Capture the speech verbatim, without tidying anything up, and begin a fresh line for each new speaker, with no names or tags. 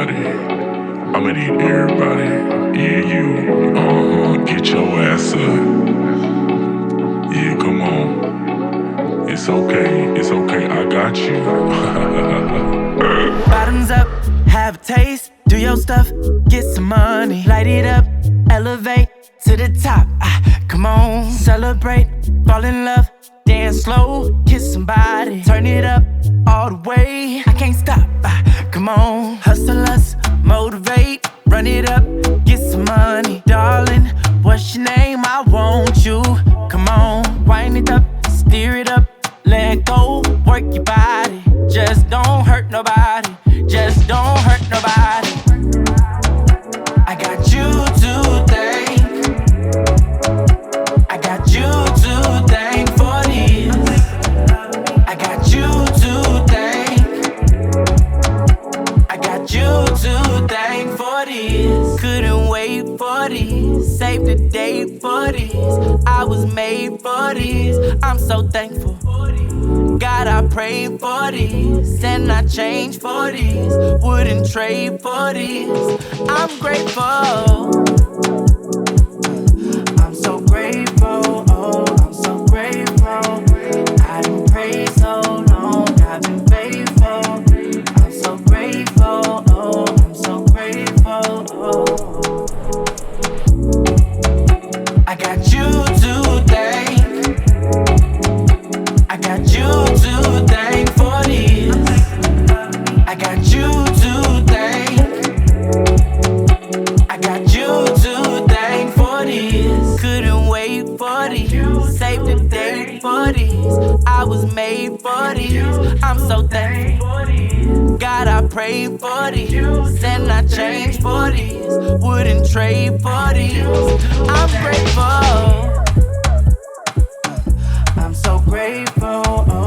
everybody. I'ma need everybody. Yeah, you. Uh-huh. Get your ass up. Yeah, come on. It's okay. It's okay. I got you.
Bottoms up, have a taste. Do your stuff, get some money. Light it up, elevate to the top. Ah, come on, celebrate, fall in love. Dance slow, kiss somebody. Turn it up all the way. I can't stop. Ah, come on, hustle us, motivate. Run it up, get some money. Darling, what's your name? I want you. Come on, wind it up, steer it up. Let go, work your body. Just don't hurt nobody. Just don't hurt nobody. I got you to thank. I got you to thank for this. I got you to thank. I got you to thank for this. Couldn't wait for this. Save the day for this. I was made for this. I'm so thankful. God, I pray for this, and I change for this. Wouldn't trade for this. I'm grateful. I'm so grateful. Oh, I'm so grateful. I done prayed so long. I've been faithful. I'm so grateful. Oh, I'm so grateful. Oh. I got you to thank. I got you to thank for this. I got you to thank. I got you to thank for this. Couldn't wait for this. Save the day for this. I was made for this. I'm so thankful. God, I pray for this, and I change for this. Wouldn't trade for this. I'm grateful. I'm so grateful. Oh.